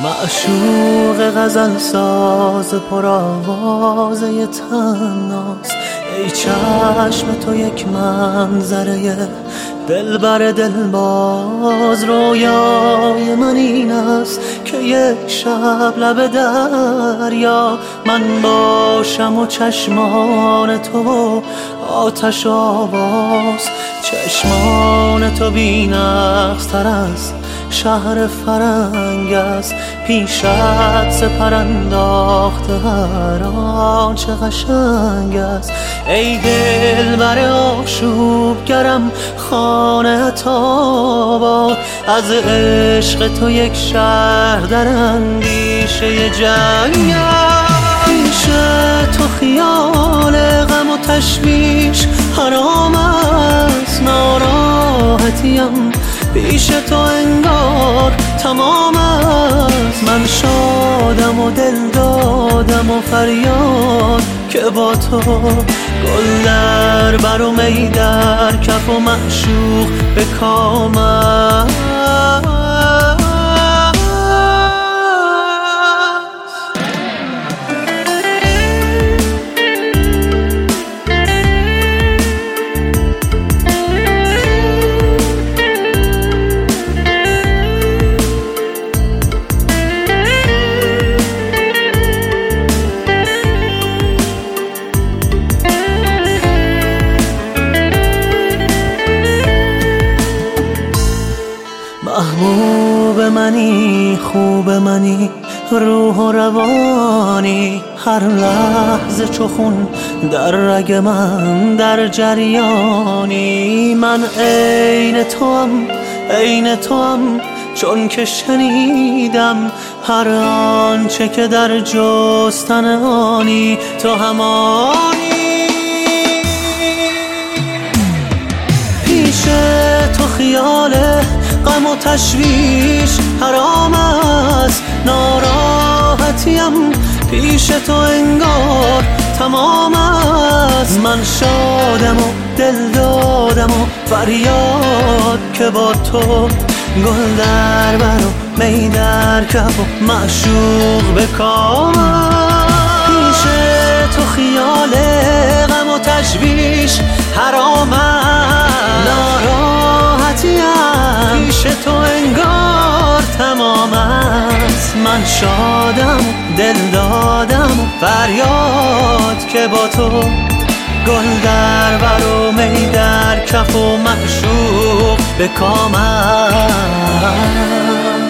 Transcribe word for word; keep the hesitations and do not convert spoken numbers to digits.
معشوق غزل ساز پرآوازه تناس، ای چشم تو یک منظره دلبر دلباز. رویای من این است که یک شب لب دریا من باشم و چشمان تو آتش و آواز. چشمان تو بی‌نقص تر از شهر فرنگ است، پیشت سپر انداخته هر آنچه قشنگ است. ای دلبر آشوبگرم خانه تاباد، از عشق تو یک شهر در اندیشه جنگ است. پیش تو خیال غم و تشویش حرام است، ناراحتیم پیش تو انگار تمام است. من شادم و دل دادم و فریاد که با تو گل در بر و می در کف و معشوق به کام است. محبوب منی، خوب منی، روح و روانی، هر لحظه چو خون در رگ من در جریانی. من عین توام، عین توام، چون که شنیدم هر آنچه که در جستن آنی تو همانی. پیش تو خیال غم و تشویش حرام است، ناراحتیم پیش تو انگار تمام است. من شادم و دل دادم و فریاد که با تو گل در بر و می در کف و معشوق به کام است. پیش تو خیال غم و تشویش حرام است، ناراحتیم پیش تو انگار تمام است. من شادم دل دادم فریاد که با تو گل در بر و می در کف و معشوق به کام است.